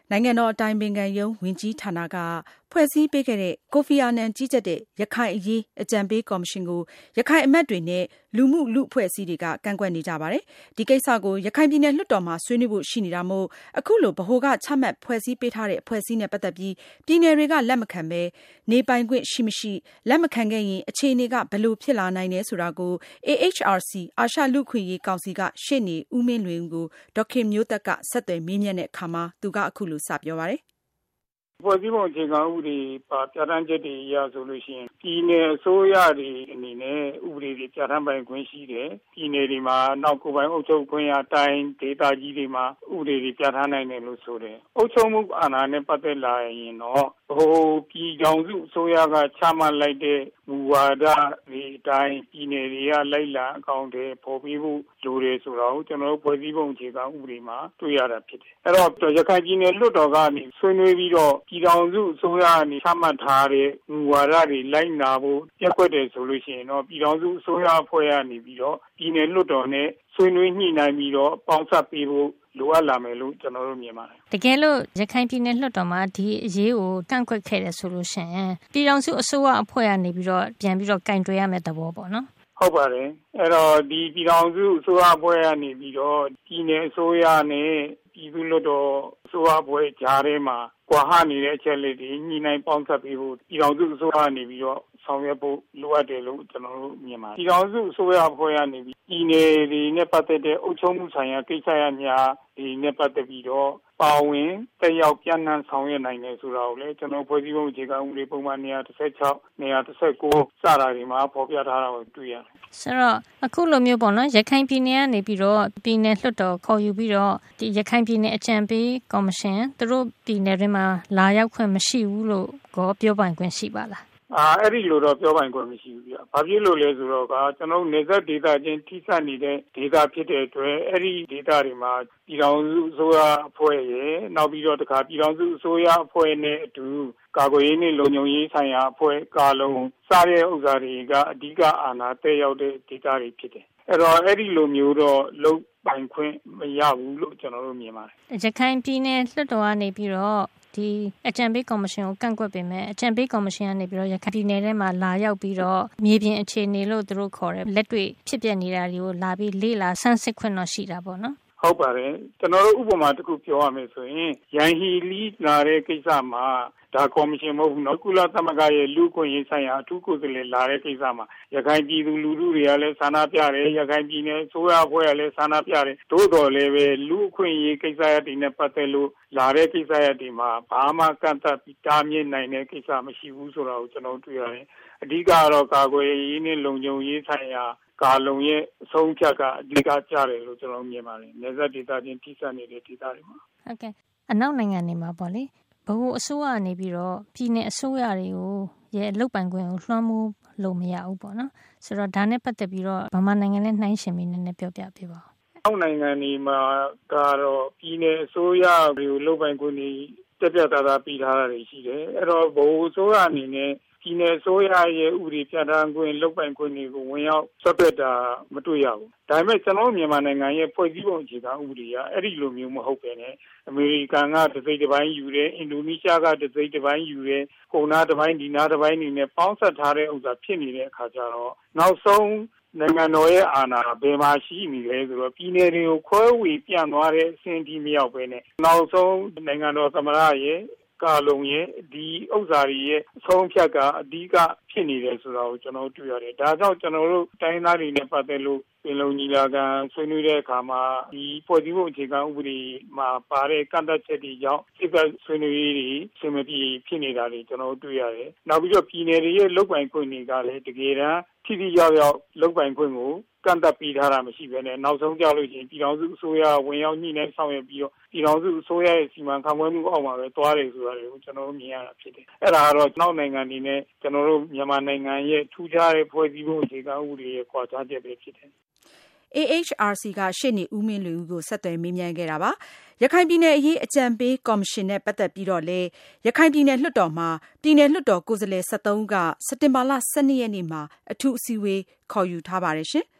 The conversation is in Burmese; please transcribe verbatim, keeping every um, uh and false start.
နိုင်ငံတော်အတိုင်ပင်ခံရုံးဝန်ကြီးဌာနကဖွဲ့စည်းပေးခဲ့တဲ့ကိုဖီအာနန်ကြီးကြပ်တဲ့ရခိုင်အရေးအကြံပေးကော်မရှင်ကိုရခိုင်အမတ်တွေနဲ့လူမှုလူအဖွဲ့အစည်းတွေကကန့်ကွက်နေကြပါတယ်။ဒီကိစ္စကိုရခိုင်ပြည်နယ်လွှတ်တော်မှာဆွေးနွေးဖို့ရှိနေတာမို့အခုလိုဗဟိုကချမှတ်ဖွဲ့စည်းပေးထားတဲ့အဖွဲ့အစည်းနဲ့ပတ်သက်ပြီးပြည်နယ်တွေကလက်မခံပဲနေပိုင်ခွင့်ရှိမရှိလက်မခံခဲ့ရင်အခြေအနေကဘယ်လိုဖြစ်လာနိုင်တယ်ဆိုတာကို အေး အေချ် အာရ် စီ အာရှလူ့အခွင့်အရေးကောင်စီကရှေ့နေဦးမင်းလွင်ကိုဒေါက်ခင်မျိုးသက်ကဆက်သွယ်မေးမြန်းတဲ့အခါမှာသူကအခုလိုစပြောပါတယ်။ဖွဲ့စည်းပုံအခြေခံဥပဒေပါပြဋ္ဌာန်းချက်တွေအရဆိုလို့ရှိရင်ပြည်နယ်အစိုးရတွေအနေနဲ့ဥပဒေတွေပြဋ္ဌာန်းပိုင်ခွင့်ရှိတယ်။ပြည်နယ်တွေမှာနောက်ကိုယ်ပိုင်အုပ်ချုပ်ခွင့်ရတိုင်းဒေသကြီးတွေမှာဥပဒေတွေပြဋ္ဌာန်းနိုင်တယ်လို့ဆိုတယ်။အုပ်ချုပ်မှုအာဏာနဲ့ပတ်သက်လာရင်တော့ဟိုပြည်ထောင်စုအစိုးရကချမှတ်လိုက်တဲ့မူဝါဒတွေအတိုင်းပြည်နယ်တွေကလိုက်လံအကောင့်တွေပေါ်ပြီးဖို့လိုတယ်ဆိုတော့ကျွန်တော်တို့ဖွဲ့စည်းပုံအခြေခံဥပဒေမှာတွေ့ရတာဖြစ်တယ်။အဲ့တော့ရခိုင်ပြည်နယ်လွှတ်တော်ကနေဆွေးနွေးပြီးတော့ပြည်ထောင်စုအစိုးရအနေချမှတ်ထားတဲ့မူဝါဒတွေလိုက်နာဖို့ပြည့်ွက်တယ်ဆိုလို့ရှိရင်တော့ပြည်ထောင်စုအစိုးရအဖွဲ့ကနေပြီးတော့ပြည်နယ်လွှတ်တော်နဲ့ဆွေးနွေးညှိနှိုင်းပြီးတော့ပေါင်းစပ်ပေးဖို့လိုအပ်လာမယ်လို့ကျွန်တော်တို့မြင်ပါတယ်။တကယ်လို့ရခိုင်ပြည်နယ်လွှတ်တော်မှာဒီအရေးကိုကန့်ကွက်ခဲ့တယ်ဆိုလို့ရှိရင်ပြည်ထောင်စုအစိုးရအဖွဲ့ကနေပြီးတော့ပြန်ပြီးတော့ကင်တွယ်ရမယ့်သဘောပေါ့နော်။ဟုတ်ပါတယ်။အဲ့တော့ဒီပြည်ထောင်စုအစိုးရအဖွဲ့ကနေပြီးတော့ပြည်နယ်အစိုးရနဲ့ပြည်သူ့လွှတ်တော်အစိုးရအဖွဲ့ကြားထဲမှာကွာဟနေတဲ့အချက်လက်တွေညှိနှိုင်းပေါင်းစပ်ပြီးဖို့ပြည်ထောင်စုအစိုးရကနေပြီးတော့ဆောင်ရွက်ဖို့လိုအပ်တယ်လို့ကျွန်တော်တို့မြင်ပါတယ်။ပြည်ထောင်စုအစိုးရအဖွဲ့ကနေပြီးပြည်နယ်တွေနဲ့ပတ်သက်တဲ့အုပ်ချုပ်မှုဆိုင်ရာကိစ္စရပ်များဒီနဲ့ပတ်သက်ပြီးတော့ပါဝင်တက်ရောက်ပြန်နှံဆောင်ရွက်နိုင်တယ်ဆိုတာကိုလည်းကျွန်တော်ဖွဲ့စည်းပုံအခြေခံဥပဒေပုံမှန်နေရာတစ်ဆယ့်ခြောက်နေရာတစ်ဆယ့်ကိုးစတာတွေမှာဖော်ပြထားတာကိုတွေ့ရတယ်။ဆိုတော့အခုလိုမျိုးပေါ့နော်ရခိုင်ပြည်နယ်ကနေပြီးတော့ပြည်နယ်လွှတ်တော်ခေါ်ယူပြီးတော့ဒီရခိုင်ပြည်နယ်အကြံပေးကော်မရှင်သူတို့ပြည်နယ်တွေမှာလာရောက်ခွင့်မရှိဘူးလို့ကိုပြောပိုင်ခွင့်ရှိပါလားအာအဲ့ဒီလိုတော့ပြောပိုင်ခွင့်မရှိဘူးပြ။ဘာဖြစ်လို့လဲဆိုတော့ကကျွန်တော်နေဆက်ဒေတာချင်းထိစပ်နေတဲ့ဒေတာဖြစ်တဲ့အတွက်အဲ့ဒီဒေတာတွေမှာပြည်ထောင်စုအစိုးရအဖွဲ့ရဲ့နောက်ပြီးတော့တခါပြည်ထောင်စုအစိုးရအဖွဲ့နဲ့အတူကာကွယ်ရေးနဲ့လုံခြုံရေးဆိုင်ရာအဖွဲ့ကာလုံးစားတဲ့ဥစ္စာတွေကအဓိကအာဏာတက်ရောက်တဲ့ဒေတာတွေဖြစ်တယ်။အဲ့တော့အဲ့ဒီလိုမျိုးတော့လုံပိုင်ခွင့်မရဘူးလို့ကျွန်တော်တို့မြင်ပါတယ်။ရခိုင်ပြည်နယ်လွှတ်တော်ကနေပြီးတော့ဒီအကြံပေးကော်မရှင်ကိုကန့်ကွက်ပေမဲ့အကြံပေးကော်မရှင်ကနေပြီးတော့ရခိုင်ပြည်နယ်ထဲမှာလာရောက်ပြီးတော့မြေပြင်အခြေအနေလို့သူတို့ခေါ်တယ်လက်တွေ့ဖြစ်ပျက်နေတာတွေကိုလာပြီးလေ့လာဆန်းစစ်ခွင့်တော့ရှိတာပေါ့နော်ဟုတ်ပါတယ်ကျွန်တော်တို့ဥပမာတစ်ခုပြောရမယ်ဆိုရင်ရန်ဟီလီလာတဲ့ကိစ္စမှာဒါကော်မရှင်မဟုတ်ဘူးနော်ကုလသမဂ္ဂရဲ့လူ့အခွင့်အရေးဆိုင်ရာအထူးကိုယ်စားလှယ်လာတဲ့ကိစ္စမှာရခိုင်ပြည်သူလူထုတွေကလည်းဆန္ဒပြတယ်ရခိုင်ပြည်နယ်အစိုးရအဖွဲ့ကလည်းဆန္ဒပြတယ်သို့တော်လည်းပဲလူ့အခွင့်အရေးကိစ္စရပ်တွေနဲ့ပတ်သက်လို့လာတဲ့ကိစ္စရပ်တွေမှာဘာမှကန့်သတ်ပြီးတားမြစ်နိုင်တဲ့ကိစ္စမရှိဘူးဆိုတာကိုကျွန်တော်တွေ့ရတယ်အဓိကတော့ကာကွယ်ရေးနဲ့လုံခြုံရေးဆိုင်ရာကာလုံရဲ့အဆုံးဖြတ်ကအဓိကကျတယ်လို့ကျွန်တော်မြင်ပါတယ်နေဆက်ဒေတာချင်းထိစပ်နေတဲ့ဒေတာတွေမှာဟုတ်ကဲ့အနောက်နိုင်ငံတွေမှာပေါ့လေဘဟုအစိုးရကနေပြီးတော့ပြည်내အစိုးရတွေကိုရဲ့လုတ်ပိုင်ခွင့်ကိုလွှမ်းမိုးလို့မရဘူးပေါ့နော်ဆိုတော့ဒါနဲ့ပတ်သက်ပြီးတော့ဗမာနိုင်ငံနဲ့နှိုင်းယှဉ်ပြီးနည်းနည်းပြောပြပေးပါဦးအောက်နိုင်ငံတွေမှာကတော့ပြည်내အစိုးရတွေကိုလုတ်ပိုင်ခွင့်တွေတက်ပြတာတာပြီးထားတာတွေရှိတယ်အဲ့တော့ဘဟုအစိုးရအနေနဲ့ပြည်내အစိုးရရဲ့ဥပဒေပြဋ္ဌာန်းခွင့်လုတ်ပိုင်ခွင့်တွေကိုဝင်ရောက်ဆက်ပြတာမတွေ့ရဘူးဒါပေမဲ့ကျွန်တော်မြန်မာနိုင်ငံရဲ့ဖွဲ့စည်းပုံအခြေခံဥပဒေကအဲ့ဒီလိုမျိုးမဟုတ်ပဲねအမေရိကန်ကတစ်စိတ်တစ်ပိုင်းယူတယ်အင်ဒိုနီးရှားကတစ်စိတ်တစ်ပိုင်းယူတယ်ဟိုနာတစ်ပိုင်းဒီနာတစ်ပိုင်းနေနဲ့ပေါင်းဆက်ထားတဲ့ဥစ္စာဖြစ်နေတဲ့အခါကျတော့နောက်ဆုံးနိုင်ငံတော်ရဲ့အာဏာဘယ်မှာရှိနေလဲဆိုတော့ပြည်내တွေကိုခွဲဝေပြန့်သွားတဲ့အဆင့်ဒီမရောက်ပဲねနောက်ဆုံးနိုင်ငံတော်သမ္မတရဲ့ကာလုံရဲ့ဒီဥစ္စာတွေရဲ့အဆုံးဖြတ်ကအဓိကဖြစ်နေတယ်ဆိုတာကိုကျွန်တော်တွေ့ရတယ်ဒါကြောင့်ကျွန်တော်တို့တိုင်းသားတွေနဲ့ပတ်သက်လို့ပင်လုံညီလာခံဆွေးနွေးတဲ့အခါမှာဒီဖွဲ့စည်းပုံအခြေခံဥပဒေမှာပါတဲ့ကန့်သတ်ချက်တွေကြောင့်စိတ်ကဆွေးနွေးရေးတွေဆင်မပြေဖြစ်နေတာတွေကျွန်တော်တွေ့ရတယ်နောက်ပြီးတော့ပြည်내တွေရဲ့လုပ်ပိုင်ခွင့်တွေကလည်းတကယ်တမ်းထိထိရောက်ရောက်လုပ်ပိုင်ခွင့်ကိုကန့်သတ်ပြီးထားတာမရှိဘဲနဲ့နောက်ဆုံးကြလို့ရှိရင်ပြည်ထောင်စုအစိုးရဝင်ရောက်ညှိနှိုင်းဆောင်ရွက်ပြီးတော့ပြည်ထောင်စုအစိုးရရဲ့စီမံခန့်ခွဲမှုအောက်မှာပဲတွားတယ်ဆိုတာကိုကျွန်တော်တို့မြင်ရတာဖြစ်တယ်အဲ့ဒါကတော့နောက်နိုင်ငံတွေနဲ့ကျွန်တော်တို့မြန်မာနိုင်ငံရဲ့ထူးခြားတဲ့ဖွဲ့စည်းပုံအခြေခံဥပဒေရဲ့ကွာခြားချက်ပဲဖြစ်တယ်အေး အေချ် အာရ် စီ ကရှေ့နေဦးမင်းလွင်ကိုဆက်သွယ်မေးမြန်းခဲ့တာပါရခိုင်ပြည်နယ်အရေးအကြံပေးကော်မရှင်နဲ့ပတ်သက်ပြီးတော့လေရခိုင်ပြည်နယ်လွှတ်တော်မှာပြည်နယ်လွှတ်တော်ကိုယ်စားလှယ်၁၃ဦးကစက်တင်ဘာလ၁၂ရက်နေ့မှာအထူးအစည်းအဝေးခေါ်ယူထားပါတယ်ရှင်